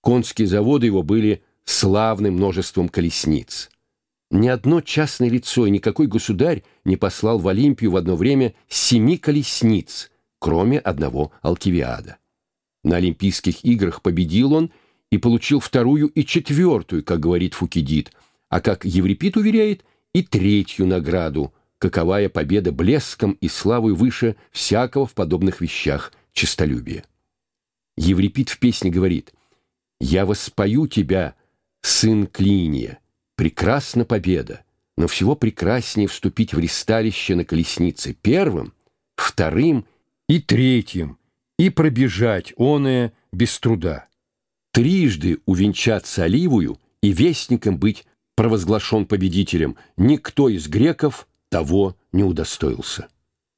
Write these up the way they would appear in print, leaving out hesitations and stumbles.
Конские заводы его были славны множеством колесниц. Ни одно частное лицо и никакой государь не послал в Олимпию в одно время 7 колесниц, кроме одного Алкивиада. На Олимпийских играх победил он и получил 2-ю и 4-ю, как говорит Фукидид, а как Еврипид уверяет, и 3-ю награду, каковая победа блеском и славой выше всякого в подобных вещах честолюбия. Еврипид в песне говорит: «Я воспою тебя, сын Клиния, прекрасна победа, но всего прекраснее вступить в ристалище на колеснице 1-м, 2-м и 3-м, и пробежать оное без труда. Трижды увенчаться оливою и вестником быть провозглашен победителем, никто из греков того не удостоился».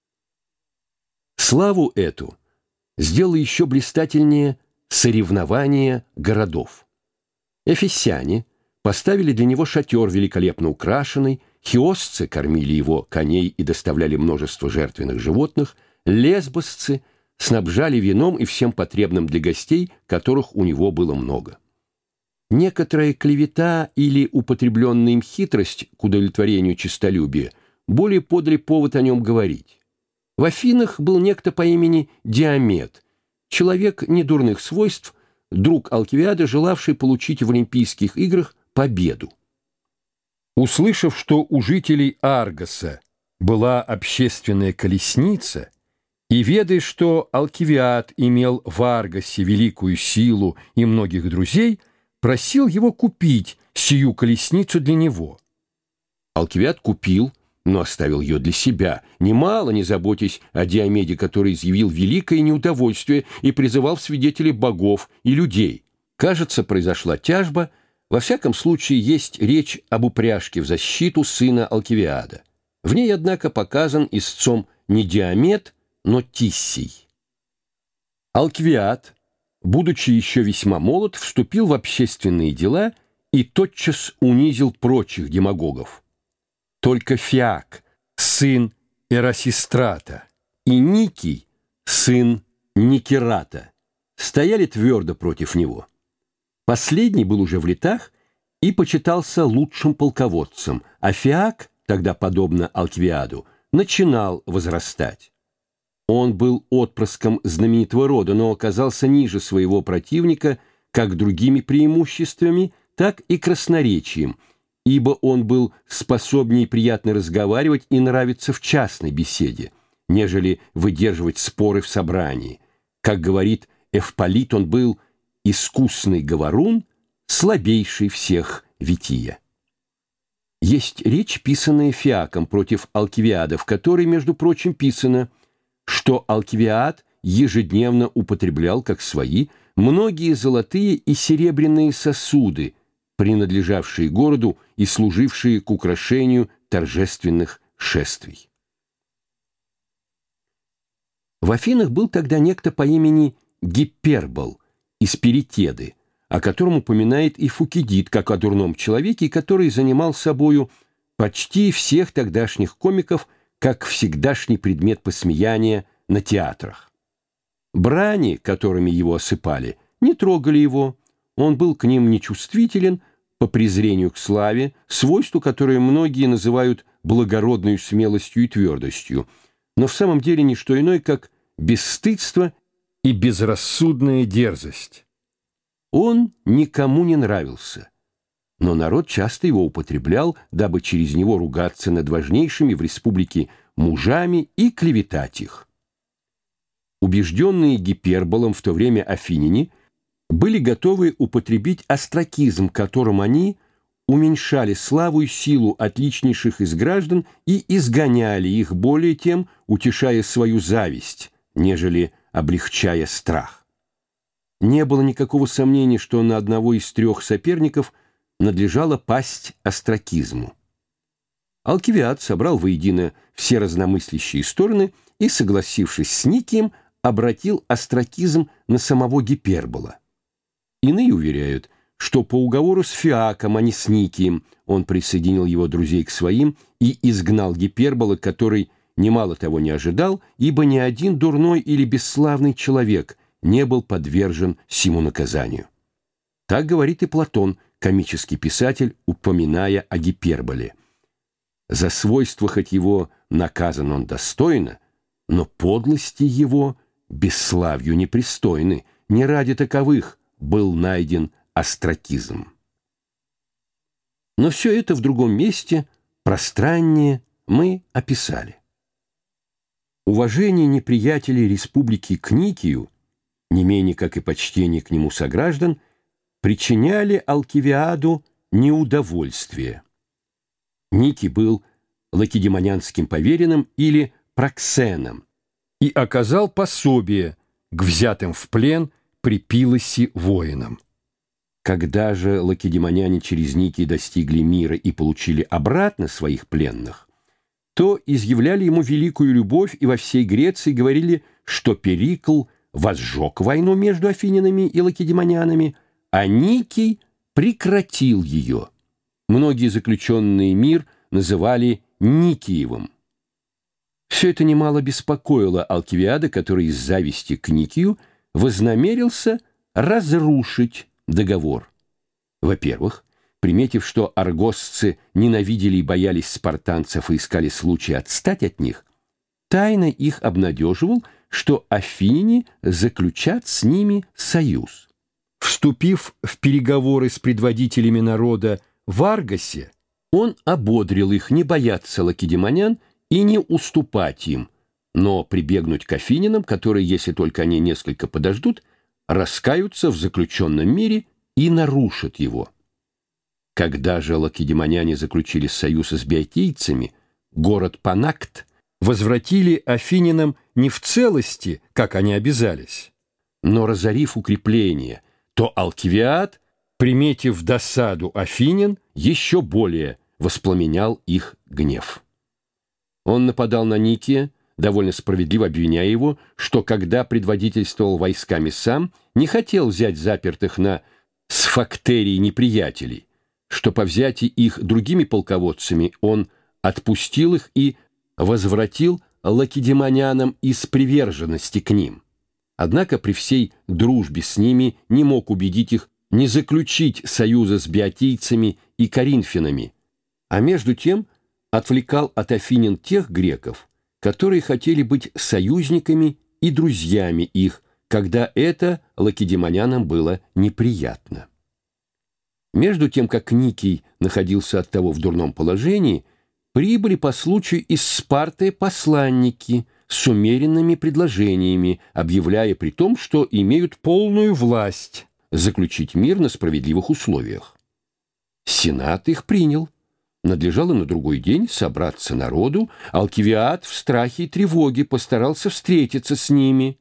Славу эту сделало еще блистательнее соревнование городов. Эфесяне поставили для него шатер великолепно украшенный, хиосцы кормили его коней и доставляли множество жертвенных животных, лесбосцы снабжали вином и всем потребным для гостей, которых у него было много. Некоторая клевета или употребленная им хитрость к удовлетворению честолюбия более подали повод о нем говорить. В Афинах был некто по имени Диамет, человек недурных свойств, друг Алкивиада, желавший получить в Олимпийских играх победу. Услышав, что у жителей Аргоса была общественная колесница, и ведая, что Алкивиад имел в Аргосе великую силу и многих друзей, просил его купить сию колесницу для него. Алкивиад купил, но оставил ее для себя, немало не заботясь о Диомеде, который изъявил великое неудовольствие и призывал в свидетели богов и людей. Кажется, произошла тяжба. Во всяком случае, есть речь об упряжке в защиту сына Алкивиада. В ней, однако, показан истцом не Диомед, но Тиссий. Алкивиад, будучи еще весьма молод, вступил в общественные дела и тотчас унизил прочих демагогов. Только Фиак, сын Эрасистрата, и Никий, сын Никерата, стояли твердо против него. Последний был уже в летах и почитался лучшим полководцем, а Фиак, тогда подобно Алкивиаду, начинал возрастать. Он был отпрыском знаменитого рода, но оказался ниже своего противника как другими преимуществами, так и красноречием, ибо он был способнее приятно разговаривать и нравиться в частной беседе, нежели выдерживать споры в собрании. Как говорит Эвполит, он был искусный говорун, слабейший всех Вития. Есть речь, писанная Фиаком против Алкивиада, в которой, между прочим, писано, что Алкивиад ежедневно употреблял, как свои, многие золотые и серебряные сосуды, принадлежавшие городу и служившие к украшению торжественных шествий. В Афинах был тогда некто по имени Гипербол из Перитеды, о котором упоминает и Фукидид как о дурном человеке, который занимал собою почти всех тогдашних комиков как всегдашний предмет посмеяния на театрах. Брани, которыми его осыпали, не трогали его, он был к ним нечувствителен по презрению к славе, свойству, которое многие называют благородной смелостью и твердостью, но в самом деле не что иное, как бесстыдство и безрассудная дерзость. Он никому не нравился, но народ часто его употреблял, дабы через него ругаться над важнейшими в республике мужами и клеветать их. Убежденные Гиперболом в то время афиняне были готовы употребить остракизм, которым они уменьшали славу и силу отличнейших из граждан и изгоняли их более тем, утешая свою зависть, нежели облегчая страх. Не было никакого сомнения, что на одного из 3 соперников надлежало пасть остракизму. Алкивиад собрал воедино все разномыслящие стороны и, согласившись с Никием, обратил остракизм на самого Гипербола. Иные уверяют, что по уговору с Фиаком, а не с Никием, он присоединил его друзей к своим и изгнал Гипербола, который немало того не ожидал, ибо ни один дурной или бесславный человек не был подвержен сему наказанию. Так говорит и Платон, комический писатель, упоминая о гиперболе. За свойства хоть его наказан он достойно, но подлости его бесславию непристойны, не ради таковых был найден остракизм. Но все это в другом месте, пространнее, мы описали. Уважение неприятелей республики к Никию, не менее как и почтение к нему сограждан, причиняли Алкивиаду неудовольствие. Никий был лакедемонянским поверенным или проксеном и оказал пособие к взятым в плен при Пилосе воинам. Когда же лакедемоняне через Никий достигли мира и получили обратно своих пленных, то изъявляли ему великую любовь и во всей Греции говорили, что Перикл возжег войну между афинянами и лакедемонянами, а Никий прекратил ее. Многие заключенные мир называли Никиевым. Все это немало беспокоило Алкивиада, который из зависти к Никию вознамерился разрушить договор. Во-первых, приметив, что аргосцы ненавидели и боялись спартанцев и искали случая отстать от них, тайно их обнадеживал, что афиняне заключат с ними союз. Вступив в переговоры с предводителями народа в Аргосе, он ободрил их не бояться лакедемонян и не уступать им, но прибегнуть к афинянам, которые, если только они несколько подождут, раскаются в заключенном мире и нарушат его. Когда же лакедемоняне заключили союз с биотийцами, город Панакт возвратили афинянам не в целости, как они обязались, но разорив укрепления, то Алкивиад, приметив досаду афинян, еще более воспламенял их гнев. Он нападал на Никия, довольно справедливо обвиняя его, что когда предводительствовал войсками сам, не хотел взять запертых на сфактерии неприятелей, что по взятии их другими полководцами он отпустил их и возвратил лакедемонянам из приверженности к ним. Однако при всей дружбе с ними не мог убедить их не заключить союза с биотийцами и коринфянами, а между тем отвлекал от афинян тех греков, которые хотели быть союзниками и друзьями их, когда это лакедемонянам было неприятно. Между тем, как Никий находился оттого в дурном положении, прибыли по случаю из Спарты посланники с умеренными предложениями, объявляя при том, что имеют полную власть заключить мир на справедливых условиях. Сенат их принял. Надлежало на другой день собраться народу. Алкивиад в страхе и тревоге постарался встретиться с ними.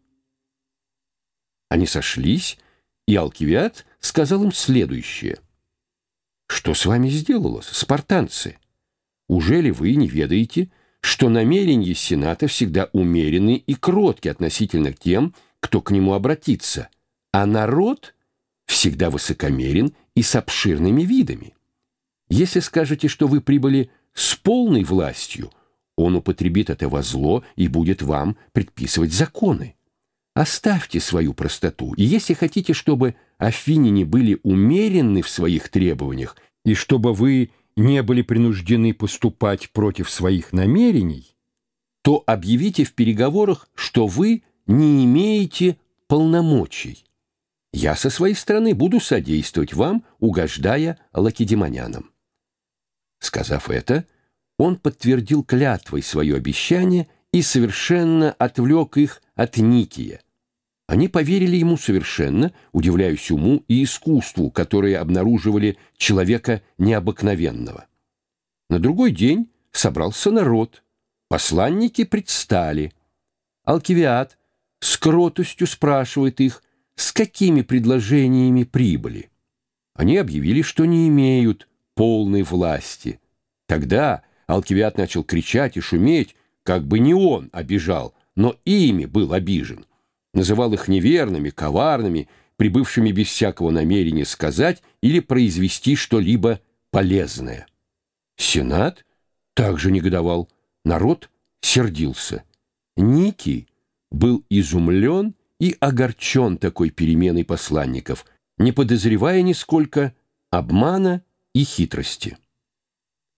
Они сошлись, и Алкивиад сказал им следующее. «Что с вами сделалось, спартанцы? Ужели вы не ведаете, что намерения Сената всегда умеренны и кротки относительно к тем, кто к нему обратится, а народ всегда высокомерен и с обширными видами? Если скажете, что вы прибыли с полной властью, он употребит это во зло и будет вам предписывать законы. Оставьте свою простоту, и если хотите, чтобы афиняне были умеренны в своих требованиях, и чтобы вы не были принуждены поступать против своих намерений, то объявите в переговорах, что вы не имеете полномочий. Я со своей стороны буду содействовать вам, угождая лакедемонянам». Сказав это, он подтвердил клятвой свое обещание и совершенно отвлек их от Никия. Они поверили ему совершенно, удивляясь уму и искусству, которые обнаруживали человека необыкновенного. На другой день собрался народ. Посланники предстали. Алкивиад с кротостью спрашивает их, с какими предложениями прибыли. Они объявили, что не имеют полной власти. Тогда Алкивиад начал кричать и шуметь, как бы не он обижал, но ими был обижен. Называл их неверными, коварными, прибывшими без всякого намерения сказать или произвести что-либо полезное. Сенат также негодовал, народ сердился. Никий был изумлен и огорчен такой переменой посланников не подозревая нисколько обмана и хитрости.